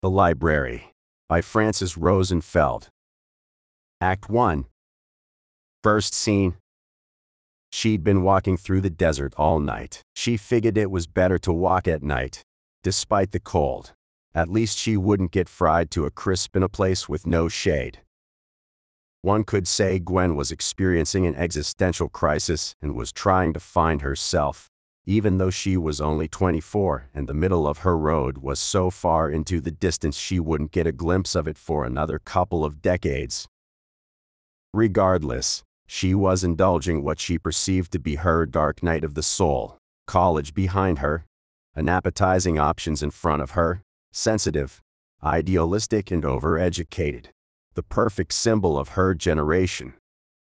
The Library, by Frances Rosenfeld. Act 1. First scene. She'd been walking through the desert all night. She figured it was better to walk at night, despite the cold. At least she wouldn't get fried to a crisp in a place with no shade. One could say Gwen was experiencing an existential crisis and was trying to find herself, even though she was only 24 and the middle of her road was so far into the distance she wouldn't get a glimpse of it for another couple of decades. Regardless, she was indulging what she perceived to be her dark night of the soul. College behind her, an appetizing options in front of her, sensitive, idealistic and overeducated. The perfect symbol of her generation.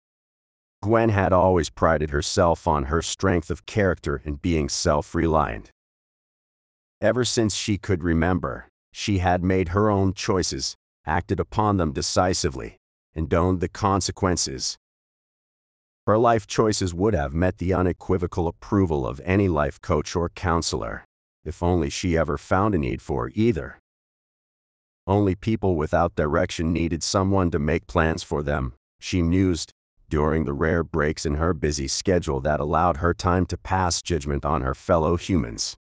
Gwen had always prided herself on her strength of character and being self-reliant. Ever since she could remember, she had made her own choices, acted upon them decisively, and owned the consequences. Her life choices would have met the unequivocal approval of any life coach or counselor, if only she ever found a need for either. Only people without direction needed someone to make plans for them, she mused, during the rare breaks in her busy schedule that allowed her time to pass judgment on her fellow humans.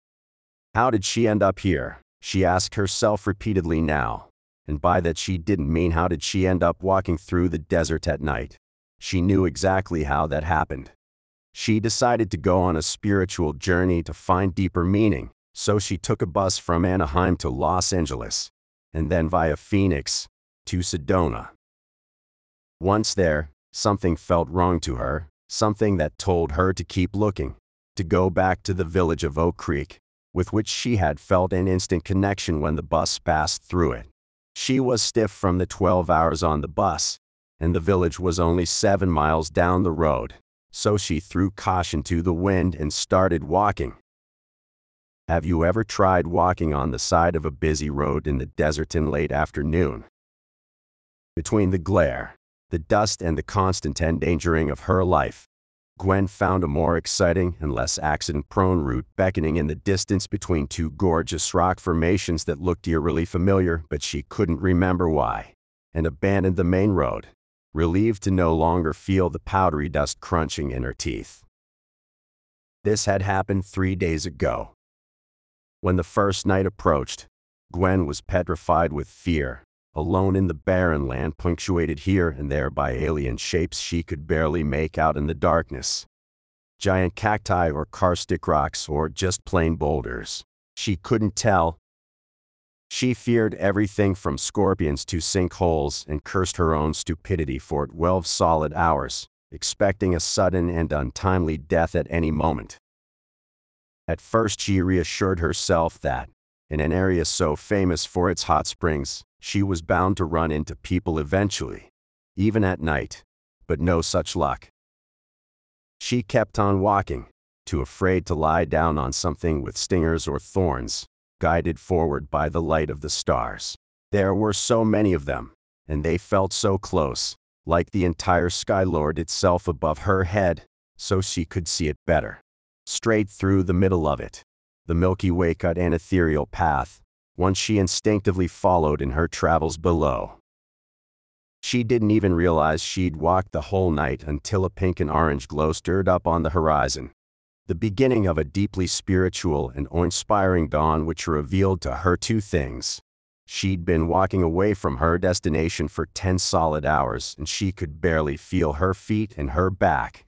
How did she end up here? She asked herself repeatedly now, and by that she didn't mean how did she end up walking through the desert at night. She knew exactly how that happened. She decided to go on a spiritual journey to find deeper meaning, so she took a bus from Anaheim to Los Angeles, and then via Phoenix to Sedona. Once there, something felt wrong to her, something that told her to keep looking, to go back to the village of Oak Creek, with which she had felt an instant connection when the bus passed through it. She was stiff from the 12 hours on the bus, and the village was only 7 miles down the road, so she threw caution to the wind and started walking. Have you ever tried walking on the side of a busy road in the desert in late afternoon? Between the glare, the dust and the constant endangering of her life, Gwen found a more exciting and less accident-prone route beckoning in the distance between two gorgeous rock formations that looked eerily familiar, but she couldn't remember why, and abandoned the main road, relieved to no longer feel the powdery dust crunching in her teeth. This had happened 3 days ago. When the first night approached, Gwen was petrified with fear, alone in the barren land punctuated here and there by alien shapes she could barely make out in the darkness. Giant cacti or karstic rocks or just plain boulders. She couldn't tell. She feared everything from scorpions to sinkholes and cursed her own stupidity for 12 solid hours, expecting a sudden and untimely death at any moment. At first she reassured herself that, in an area so famous for its hot springs, she was bound to run into people eventually, even at night, but no such luck. She kept on walking, too afraid to lie down on something with stingers or thorns, guided forward by the light of the stars. There were so many of them, and they felt so close, like the entire sky lowered itself above her head, so she could see it better. Straight through the middle of it, the Milky Way cut an ethereal path, one she instinctively followed in her travels below. She didn't even realize she'd walked the whole night until a pink and orange glow stirred up on the horizon, the beginning of a deeply spiritual and awe-inspiring dawn which revealed to her two things. She'd been walking away from her destination for 10 solid hours and she could barely feel her feet and her back.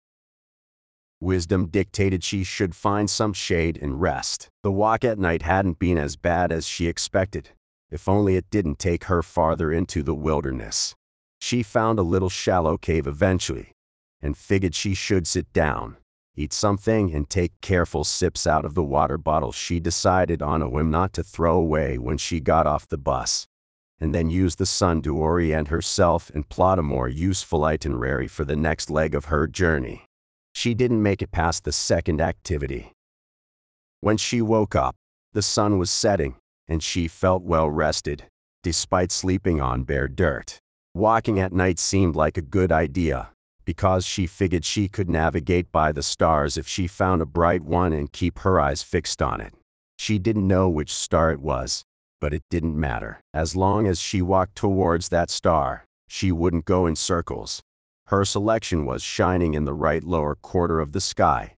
Wisdom dictated she should find some shade and rest. The walk at night hadn't been as bad as she expected, if only it didn't take her farther into the wilderness. She found a little shallow cave eventually, and figured she should sit down, eat something and take careful sips out of the water bottle she decided on a whim not to throw away when she got off the bus, and then use the sun to orient herself and plot a more useful itinerary for the next leg of her journey. She didn't make it past the second activity. When she woke up, the sun was setting, and she felt well rested, despite sleeping on bare dirt. Walking at night seemed like a good idea, because she figured she could navigate by the stars if she found a bright one and keep her eyes fixed on it. She didn't know which star it was, But it didn't matter. As long as she walked towards that star, she wouldn't go in circles. Her selection was shining in the right lower quarter of the sky.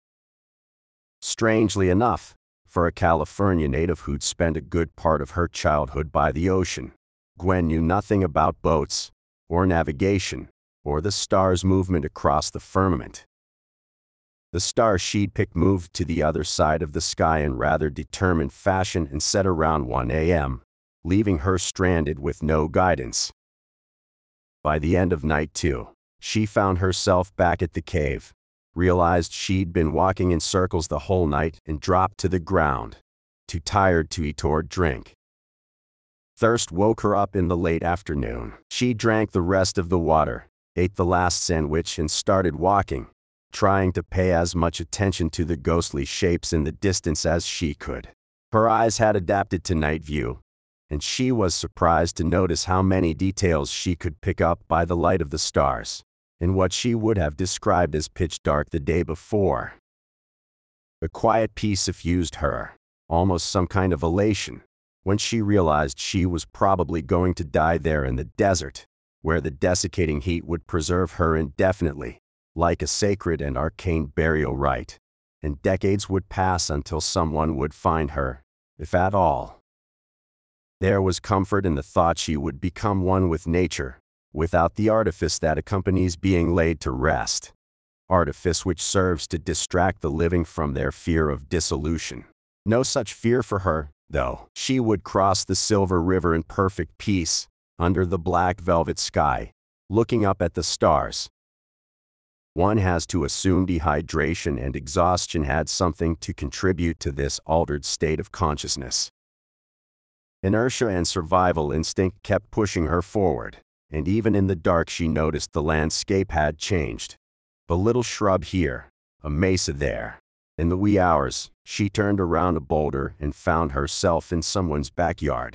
Strangely enough, for a California native who'd spent a good part of her childhood by the ocean, Gwen knew nothing about boats, or navigation, or the star's movement across the firmament. The star she'd picked moved to the other side of the sky in rather determined fashion and set around 1 a.m., leaving her stranded with no guidance. By the end of night 2, she found herself back at the cave, realized she'd been walking in circles the whole night, and dropped to the ground, too tired to eat or drink. Thirst woke her up in the late afternoon. She drank the rest of the water, ate the last sandwich, and started walking, trying to pay as much attention to the ghostly shapes in the distance as she could. Her eyes had adapted to night view, and she was surprised to notice how many details she could pick up by the light of the stars, in what she would have described as pitch dark the day before. A quiet peace suffused her, almost some kind of elation, when she realized she was probably going to die there in the desert, where the desiccating heat would preserve her indefinitely, like a sacred and arcane burial rite, and decades would pass until someone would find her, if at all. There was comfort in the thought she would become one with nature, without the artifice that accompanies being laid to rest, artifice which serves to distract the living from their fear of dissolution. No such fear for her, though. She would cross the Silver River in perfect peace, under the black velvet sky, looking up at the stars. One has to assume dehydration and exhaustion had something to contribute to this altered state of consciousness. Inertia and survival instinct kept pushing her forward, and even in the dark she noticed the landscape had changed. A little shrub here, a mesa there. In the wee hours, she turned around a boulder and found herself in someone's backyard.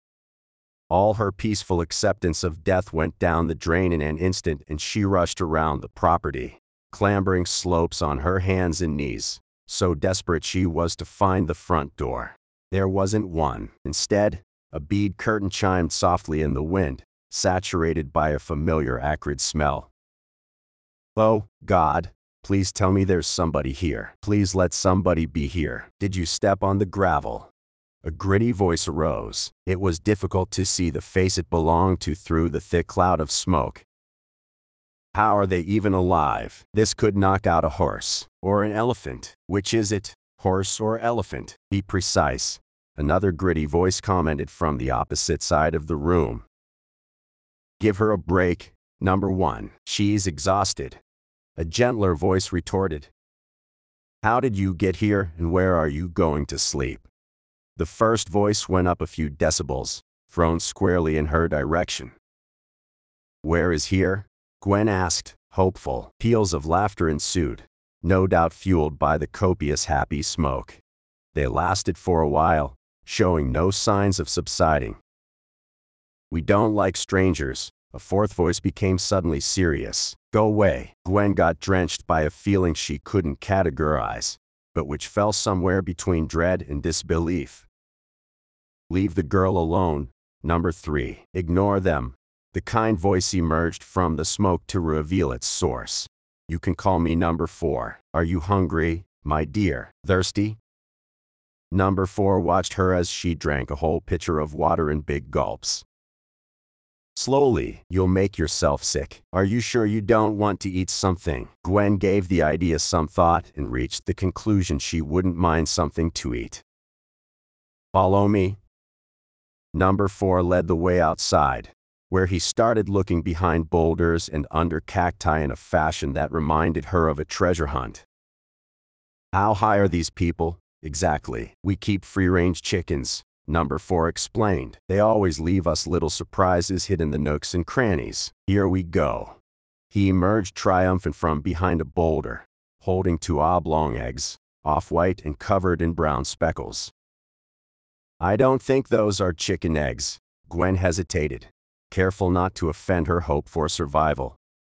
All her peaceful acceptance of death went down the drain in an instant, and she rushed around the property, clambering slopes on her hands and knees, so desperate she was to find the front door. There wasn't one. Instead, a bead curtain chimed softly in the wind, saturated by a familiar acrid smell. "Oh, God, please tell me there's somebody here. Please let somebody be here. Did you step on the gravel?" A gritty voice arose. It was difficult to see the face it belonged to through the thick cloud of smoke. "How are they even alive? This could knock out a horse. Or an elephant. Which is it? Horse or elephant? Be precise," another gritty voice commented from the opposite side of the room. "Give her a break, number one. She's exhausted," a gentler voice retorted. "How did you get here, and where are you going to sleep?" The first voice went up a few decibels, thrown squarely in her direction. "Where is here?" Gwen asked, hopeful. Peals of laughter ensued, no doubt fueled by the copious happy smoke. They lasted for a while, showing no signs of subsiding. "We don't like strangers," a fourth voice became suddenly serious. "Go away." Gwen got drenched by a feeling she couldn't categorize, but which fell somewhere between dread and disbelief. "Leave the girl alone, number 3. Ignore them." The kind voice emerged from the smoke to reveal its source. "You can call me number 4. Are you hungry, my dear? Thirsty?" Number 4 watched her as she drank a whole pitcher of water in big gulps. "Slowly, you'll make yourself sick. Are you sure you don't want to eat something?" Gwen gave the idea some thought and reached the conclusion she wouldn't mind something to eat. "Follow me." Number 4 led the way outside, where he started looking behind boulders and under cacti in a fashion that reminded her of a treasure hunt. "How high are these people, exactly?" "We keep free-range chickens," number 4 explained. "They always leave us little surprises hid in the nooks and crannies. Here we go." He emerged triumphant from behind a boulder, holding 2 oblong eggs, off-white and covered in brown speckles. "I don't think those are chicken eggs." Gwen hesitated, careful not to offend her hope for survival.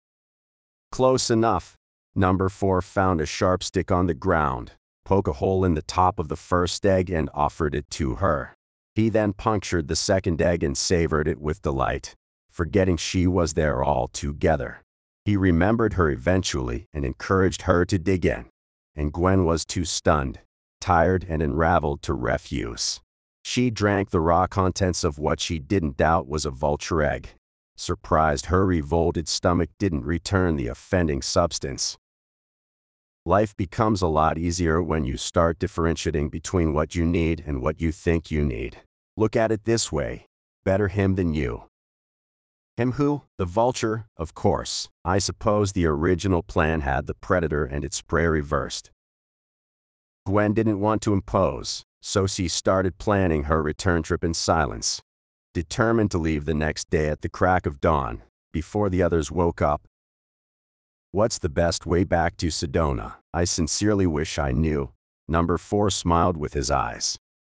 "Close enough." Number 4 found a sharp stick on the ground, poked a hole in the top of the first egg and offered it to her. He then punctured the second egg and savored it with delight, forgetting she was there altogether. He remembered her eventually and encouraged her to dig in, and Gwen was too stunned, tired and unraveled to refuse. She drank the raw contents of what she didn't doubt was a vulture egg. Surprised, her revolted stomach didn't return the offending substance. Life becomes a lot easier when you start differentiating between what you need and what you think you need. Look at it this way: better him than you. Him who? The vulture, of course. I suppose the original plan had the predator and its prey reversed. Gwen didn't want to impose, so she started planning her return trip in silence, determined to leave the next day at the crack of dawn, before the others woke up. What's the best way back to Sedona? I sincerely wish I knew. Number 4 smiled with his eyes.